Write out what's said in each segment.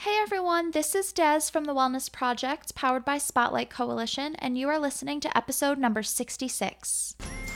Hey everyone, this is Des from the Wellness Project, powered by Spotlight Coalition, and you are listening to episode number 66.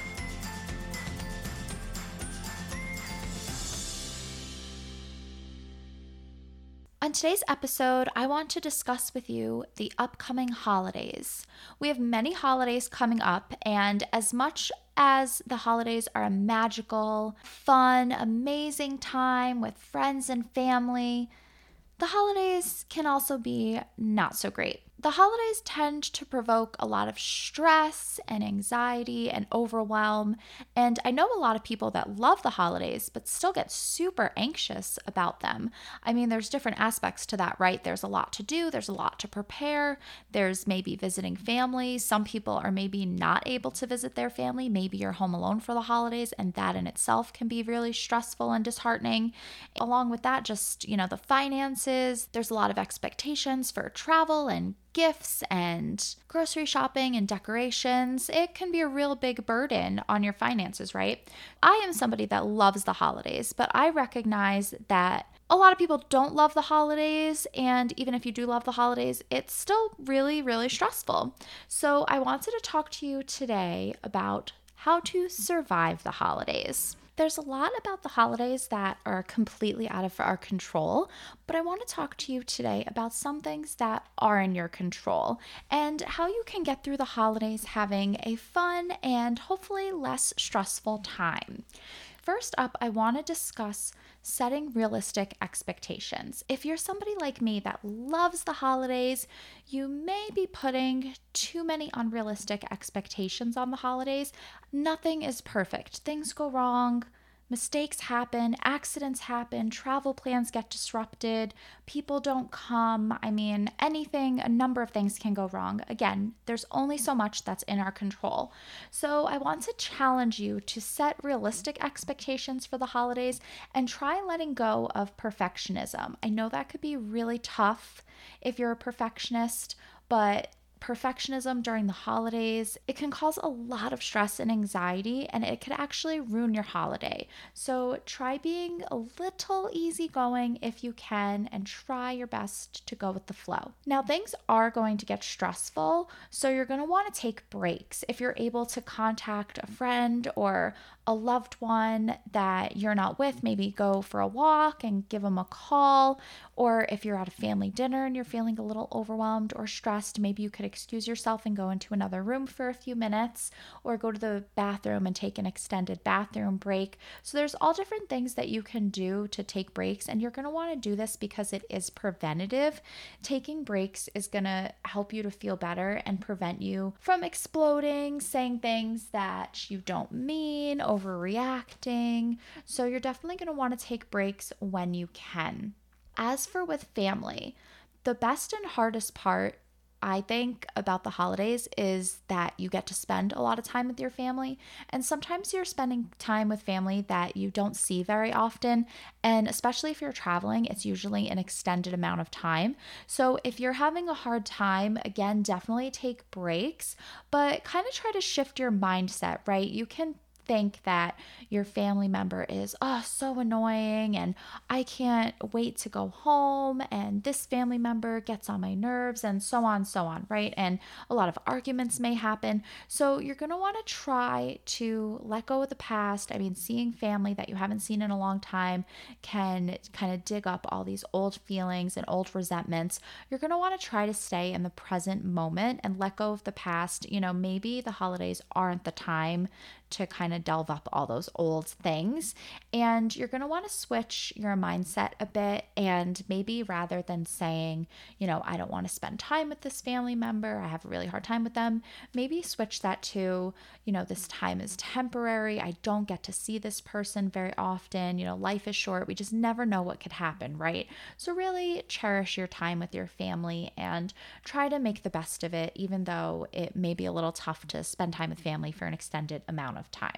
On today's episode, I want to discuss with you the upcoming holidays. We have many holidays coming up, and as much as the holidays are a magical, fun, amazing time with friends and family, the holidays can also be not so great. The holidays tend to provoke a lot of stress and anxiety and overwhelm, and I know a lot of people that love the holidays but still get super anxious about them. I mean, there's different aspects to that, right? There's a lot to do, there's a lot to prepare, there's maybe visiting family. Some people are maybe not able to visit their family. Maybe you're home alone for the holidays, and that in itself can be really stressful and disheartening. Along with that, just, the finances, there's a lot of expectations for travel and gifts and grocery shopping and decorations. It can be a real big burden on your finances, right? I am somebody that loves the holidays, but I recognize that a lot of people don't love the holidays, and even if you do love the holidays, it's still really, really stressful. So I wanted to talk to you today about how to survive the holidays. There's a lot about the holidays that are completely out of our control, but I want to talk to you today about some things that are in your control and how you can get through the holidays having a fun and hopefully less stressful time. First up, I want to discuss setting realistic expectations. If you're somebody like me that loves the holidays, you may be putting too many unrealistic expectations on the holidays. Nothing is perfect. Things go wrong. Mistakes happen, accidents happen, travel plans get disrupted, people don't come. I mean, a number of things can go wrong. Again, there's only so much that's in our control. So I want to challenge you to set realistic expectations for the holidays and try letting go of perfectionism. I know that could be really tough if you're a perfectionist, but perfectionism during the holidays, it can cause a lot of stress and anxiety, and it could actually ruin your holiday. So try being a little easygoing if you can, and try your best to go with the flow. Now, things are going to get stressful, so you're going to want to take breaks. If you're able to contact a friend or a loved one that you're not with, maybe go for a walk and give them a call. Or if you're at a family dinner and you're feeling a little overwhelmed or stressed, maybe you could excuse yourself and go into another room for a few minutes, or go to the bathroom and take an extended bathroom break. So there's all different things that you can do to take breaks, and you're going to want to do this because it is preventative. Taking breaks is going to help you to feel better and prevent you from exploding, saying things that you don't mean, overreacting. So you're definitely going to want to take breaks when you can. As for with family, the best and hardest part, I think, about the holidays is that you get to spend a lot of time with your family. And sometimes you're spending time with family that you don't see very often. And especially if you're traveling, it's usually an extended amount of time. So if you're having a hard time, again, definitely take breaks, but kind of try to shift your mindset, right? You can think that your family member is so annoying and I can't wait to go home, and this family member gets on my nerves, and so on, right? And a lot of arguments may happen. So you're going to want to try to let go of the past. I mean, seeing family that you haven't seen in a long time can kind of dig up all these old feelings and old resentments. You're going to want to try to stay in the present moment and let go of the past. Maybe the holidays aren't the time to kind of delve up all those old things. And you're going to want to switch your mindset a bit, and maybe rather than saying, I don't want to spend time with this family member, I have a really hard time with them, maybe switch that to, this time is temporary. I don't get to see this person very often. Life is short. We just never know what could happen, right? So really cherish your time with your family and try to make the best of it, even though it may be a little tough to spend time with family for an extended amount of time.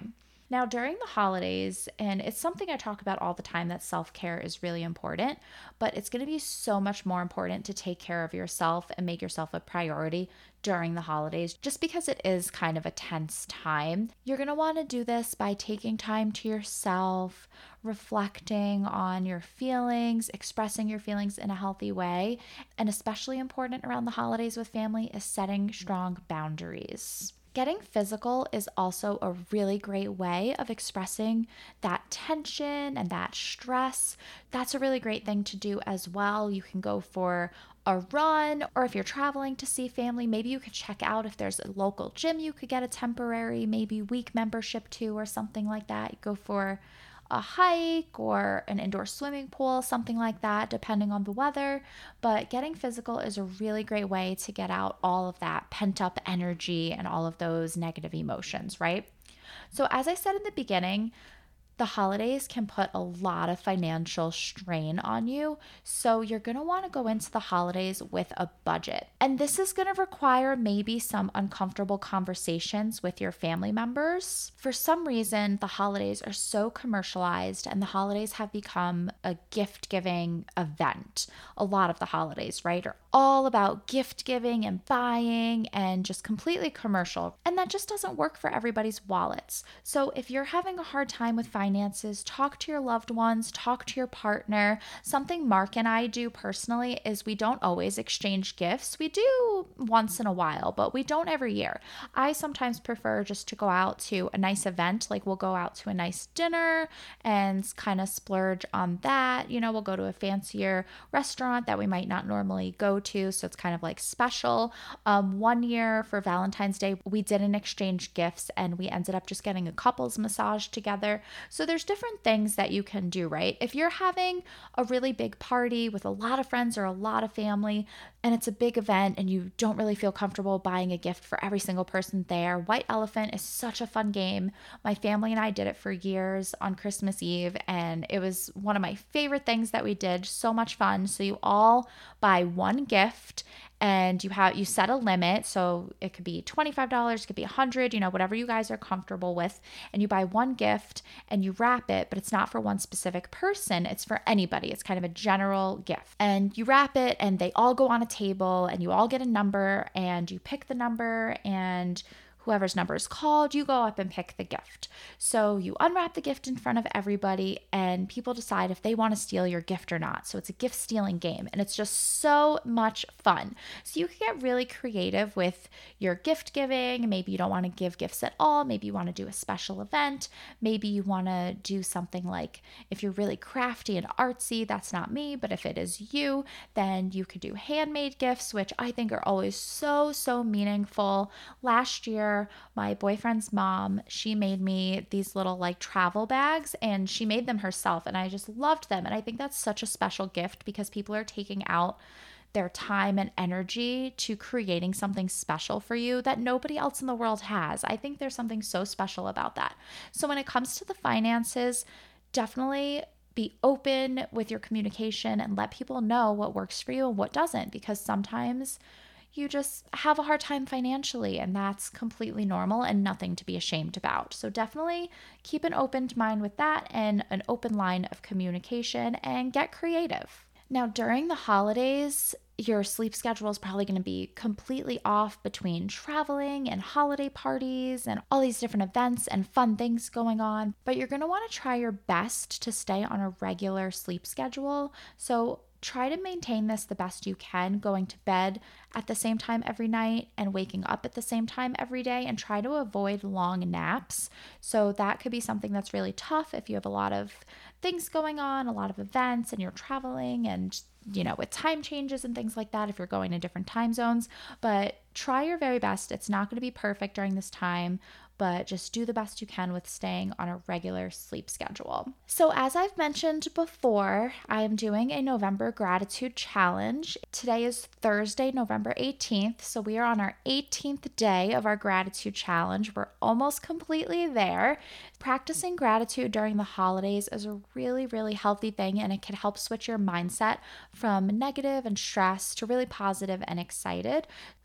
Now, during the holidays, and it's something I talk about all the time that self care is really important, but it's going to be so much more important to take care of yourself and make yourself a priority during the holidays, just because it is kind of a tense time. You're going to want to do this by taking time to yourself, reflecting on your feelings, expressing your feelings in a healthy way. And especially important around the holidays with family is setting strong boundaries. Getting physical is also a really great way of expressing that tension and that stress. That's a really great thing to do as well. You can go for a run, or if you're traveling to see family, maybe you could check out if there's a local gym you could get a temporary, maybe week membership to, or something like that. You go for a hike or an indoor swimming pool, something like that, depending on the weather. But getting physical is a really great way to get out all of that pent up energy and all of those negative emotions, right? So, as I said in the beginning, the holidays can put a lot of financial strain on you. So you're going to want to go into the holidays with a budget. And this is going to require maybe some uncomfortable conversations with your family members. For some reason, the holidays are so commercialized and the holidays have become a gift giving event. A lot of the holidays, right, are all about gift giving and buying and just completely commercial. And that just doesn't work for everybody's wallets. So if you're having a hard time with finances, talk to your loved ones, talk to your partner. Something Mark and I do personally is we don't always exchange gifts. We do once in a while, but we don't every year. I sometimes prefer just to go out to a nice event, like we'll go out to a nice dinner and kind of splurge on that. You know, we'll go to a fancier restaurant that we might not normally go to, so it's kind of like special. One year for Valentine's Day, we didn't exchange gifts and we ended up just getting a couples massage together. So there's different things that you can do, right? If you're having a really big party with a lot of friends or a lot of family and it's a big event and you don't really feel comfortable buying a gift for every single person there, White Elephant is such a fun game. My family and I did it for years on Christmas Eve and it was one of my favorite things that we did. So much fun. So you all buy one gift and you set a limit, so it could be $25, it could be $100, whatever you guys are comfortable with, and you buy one gift and you wrap it, but it's not for one specific person, it's for anybody. It's kind of a general gift, and you wrap it and they all go on a table and you all get a number and you pick the number, and whoever's number is called, you go up and pick the gift. So you unwrap the gift in front of everybody and people decide if they want to steal your gift or not. So it's a gift stealing game and it's just so much fun. So you can get really creative with your gift giving. Maybe you don't want to give gifts at all. Maybe you want to do a special event. Maybe you want to do something like, if you're really crafty and artsy, that's not me, but if it is you, then you could do handmade gifts, which I think are always so, so meaningful. Last year, my boyfriend's mom, she made me these little like travel bags and she made them herself and I just loved them. And I think that's such a special gift because people are taking out their time and energy to creating something special for you that nobody else in the world has. I think there's something so special about that. So when it comes to the finances, definitely be open with your communication and let people know what works for you and what doesn't, because sometimes you just have a hard time financially and that's completely normal and nothing to be ashamed about. So definitely keep an open mind with that and an open line of communication and get creative. Now, during the holidays, your sleep schedule is probably going to be completely off between traveling and holiday parties and all these different events and fun things going on, but you're going to want to try your best to stay on a regular sleep schedule. So try to maintain this the best you can, going to bed at the same time every night and waking up at the same time every day, and try to avoid long naps. So that could be something that's really tough if you have a lot of things going on, a lot of events, and you're traveling and with time changes and things like that if you're going to different time zones. But try your very best. It's not going to be perfect during this time, but just do the best you can with staying on a regular sleep schedule. So as I've mentioned before, I am doing a November gratitude challenge. Today is Thursday, November 18th. So we are on our 18th day of our gratitude challenge. We're almost completely there. Practicing gratitude during the holidays is a really, really healthy thing, and it can help switch your mindset from negative and stress to really positive and excited. Starting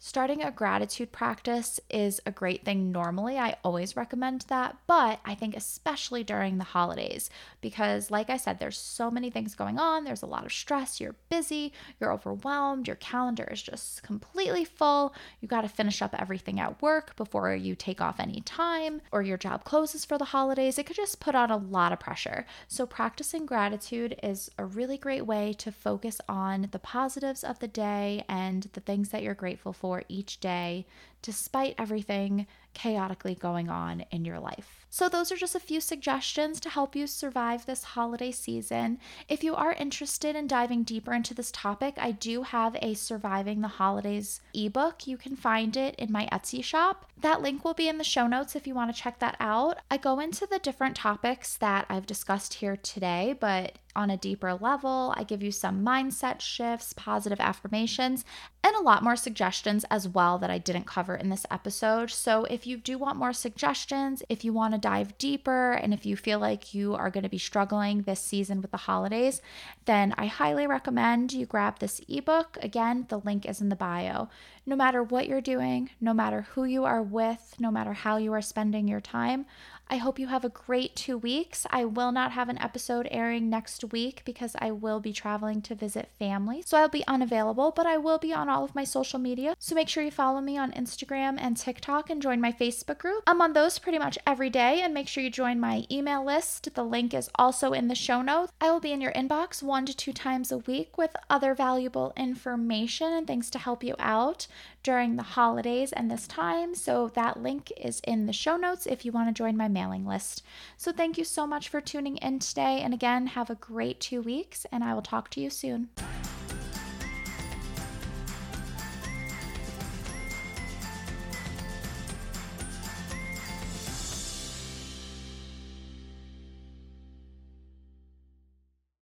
a gratitude practice is a great thing normally. I always recommend that, but I think especially during the holidays because like I said, there's so many things going on. There's a lot of stress. You're busy, you're overwhelmed, your calendar is just completely full. You got to finish up everything at work before you take off any time or your job closes for the holidays. It could just put on a lot of pressure. So practicing gratitude is a really great way to focus on the positives of the day and the things that you're grateful for each day, despite everything chaotically going on in your life. So those are just a few suggestions to help you survive this holiday season. If you are interested in diving deeper into this topic, I do have a Surviving the Holidays ebook. You can find it in my Etsy shop. That link will be in the show notes if you want to check that out. I go into the different topics that I've discussed here today, but on a deeper level, I give you some mindset shifts, positive affirmations, and a lot more suggestions as well that I didn't cover in this episode. So if you do want more suggestions, if you want to dive deeper, and if you feel like you are going to be struggling this season with the holidays, then I highly recommend you grab this ebook. Again, the link is in the bio. No matter what you're doing, no matter who you are with, no matter how you are spending your time, I hope you have a great 2 weeks. I will not have an episode airing next week because I will be traveling to visit family. So I'll be unavailable, but I will be on all of my social media. So make sure you follow me on Instagram and TikTok and join my Facebook group. I'm on those pretty much every day, and make sure you join my email list. The link is also in the show notes. I will be in your inbox 1 to 2 times a week with other valuable information and things to help you out during the holidays and this time. So that link is in the show notes if you want to join my mailing list. So thank you so much for tuning in today. And again, have a great 2 weeks, and I will talk to you soon.